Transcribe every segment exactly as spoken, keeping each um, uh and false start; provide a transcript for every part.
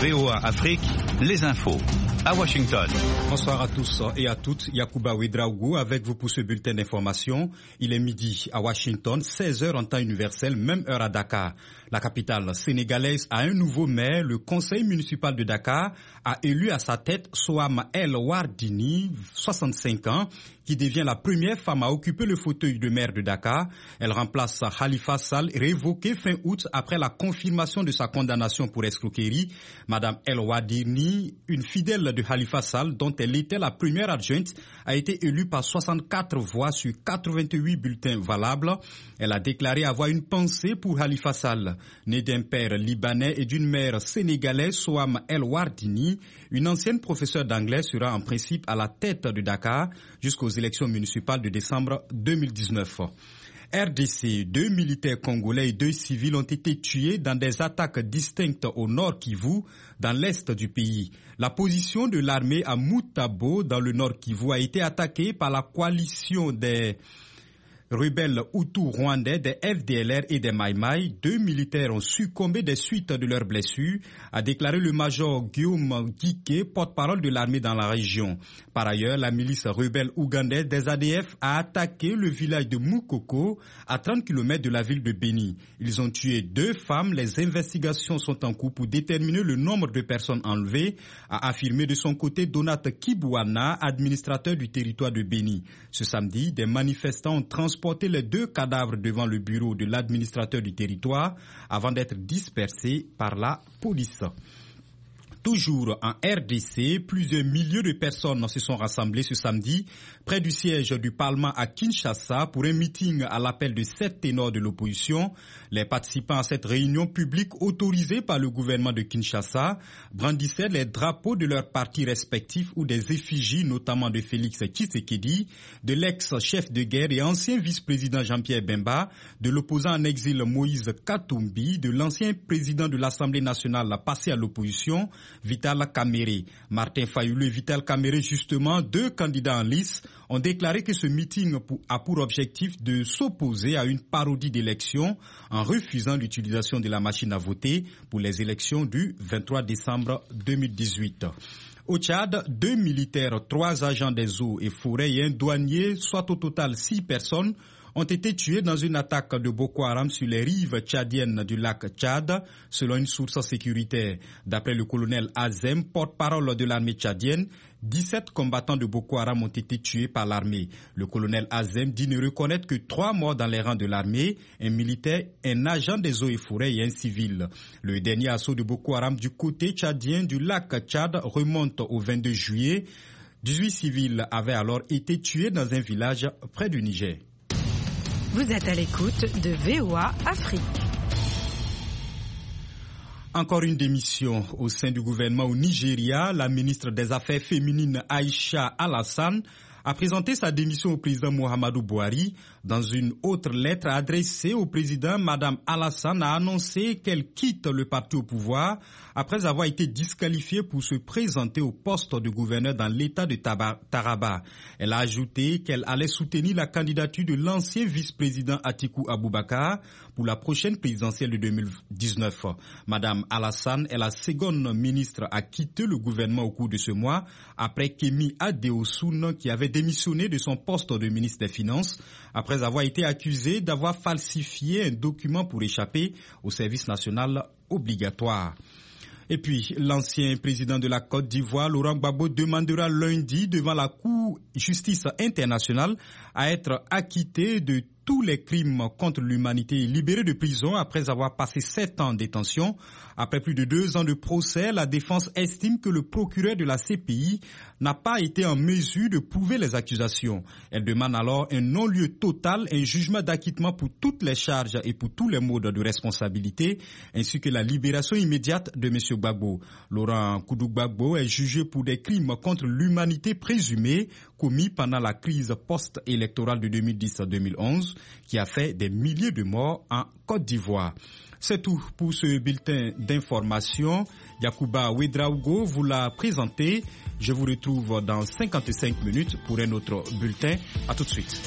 V O A Afrique, les infos. À Washington. Bonsoir à tous et à toutes. Yacouba Ouedraogo avec vous pour ce bulletin d'information. Il est midi à Washington, seize heures en temps universel, même heure à Dakar. La capitale sénégalaise a un nouveau maire. Le conseil municipal de Dakar a élu à sa tête Soham El Wardini, soixante-cinq ans, qui devient la première femme à occuper le fauteuil de maire de Dakar. Elle remplace Khalifa Sall, révoqué fin août après la confirmation de sa condamnation pour escroquerie. Madame El Wardini, une fidèle de Khalifa Sall, dont elle était la première adjointe, a été élue par soixante-quatre voix sur quatre-vingt-huit bulletins valables. Elle a déclaré avoir une pensée pour Khalifa Sall. Née d'un père libanais et d'une mère sénégalaise, Soham El Wardini, une ancienne professeure d'anglais, sera en principe à la tête de Dakar jusqu'aux élections municipales de décembre deux mille dix-neuf. R D C, deux militaires congolais et deux civils ont été tués dans des attaques distinctes au nord Kivu, dans l'est du pays. La position de l'armée à Moutabo, dans le nord Kivu, a été attaquée par la coalition des rebelles Hutus rwandais, des F D L R et des Maïmaï. Deux militaires ont succombé des suites de leurs blessures, a déclaré le major Guillaume Guiké, porte-parole de l'armée dans la région. Par ailleurs, la milice rebelle ougandaise des A D F a attaqué le village de Moukoko, à trente kilomètres de la ville de Beni. Ils ont tué deux femmes. Les investigations sont en cours pour déterminer le nombre de personnes enlevées, a affirmé de son côté Donat Kibouana, administrateur du territoire de Beni. Ce samedi, des manifestants ont transporté les deux cadavres devant le bureau de l'administrateur du territoire avant d'être dispersés par la police. Toujours en R D C, plusieurs milliers de personnes se sont rassemblées ce samedi près du siège du Parlement à Kinshasa pour un meeting à l'appel de sept ténors de l'opposition. Les participants à cette réunion publique autorisée par le gouvernement de Kinshasa brandissaient les drapeaux de leurs partis respectifs ou des effigies, notamment de Félix Tshisekedi, de l'ex-chef de guerre et ancien vice-président Jean-Pierre Bemba, de l'opposant en exil Moïse Katumbi, de l'ancien président de l'Assemblée nationale passé à l'opposition, Vital Kamerhe. Martin Fayulu et Vital Kamerhe, justement, deux candidats en lice, ont déclaré que ce meeting a pour objectif de s'opposer à une parodie d'élection en refusant l'utilisation de la machine à voter pour les élections du vingt-trois décembre deux mille dix-huit. Au Tchad, deux militaires, trois agents des eaux et forêts et un douanier, soit au total six personnes, ont été tués dans une attaque de Boko Haram sur les rives tchadiennes du lac Tchad, selon une source sécuritaire. D'après le colonel Azem, porte-parole de l'armée tchadienne, dix-sept combattants de Boko Haram ont été tués par l'armée. Le colonel Azem dit ne reconnaître que trois morts dans les rangs de l'armée, un militaire, un agent des eaux et forêts et un civil. Le dernier assaut de Boko Haram du côté tchadien du lac Tchad remonte au vingt-deux juillet. dix-huit civils avaient alors été tués dans un village près du Niger. Vous êtes à l'écoute de V O A Afrique. Encore une démission au sein du gouvernement au Nigeria. La ministre des Affaires féminines Aïcha Alassane a présenté sa démission au président Muhammadu Buhari. Dans une autre lettre adressée au président, Madame Alassane a annoncé qu'elle quitte le parti au pouvoir après avoir été disqualifiée pour se présenter au poste de gouverneur dans l'état de Taraba. Elle a ajouté qu'elle allait soutenir la candidature de l'ancien vice-président Atiku Abubakar pour la prochaine présidentielle de deux mille dix-neuf. Madame Alassane est la seconde ministre à quitter le gouvernement au cours de ce mois, après Kemi Adeosun qui avait démissionné de son poste de ministre des Finances après avoir été accusé d'avoir falsifié un document pour échapper au service national obligatoire. Et puis, l'ancien président de la Côte d'Ivoire, Laurent Gbagbo, demandera lundi devant la Cour de justice internationale à être acquitté de tous les crimes contre l'humanité et libéré de prison après avoir passé sept ans en détention. Après plus de deux ans de procès, la défense estime que le procureur de la C P I n'a pas été en mesure de prouver les accusations. Elle demande alors un non-lieu total, un jugement d'acquittement pour toutes les charges et pour tous les modes de responsabilité, ainsi que la libération immédiate de M. Gbagbo. Laurent Koudou Gbagbo est jugé pour des crimes contre l'humanité présumés commis pendant la crise post-électorale de deux mille dix à deux mille onze, qui a fait des milliers de morts en Côte d'Ivoire. C'est tout pour ce bulletin d'information. Yacouba Ouedraogo vous l'a présenté. Je vous retrouve dans cinquante-cinq minutes pour un autre bulletin. À tout de suite.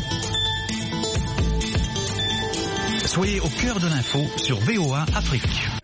Soyez au cœur de l'info sur V O A Afrique.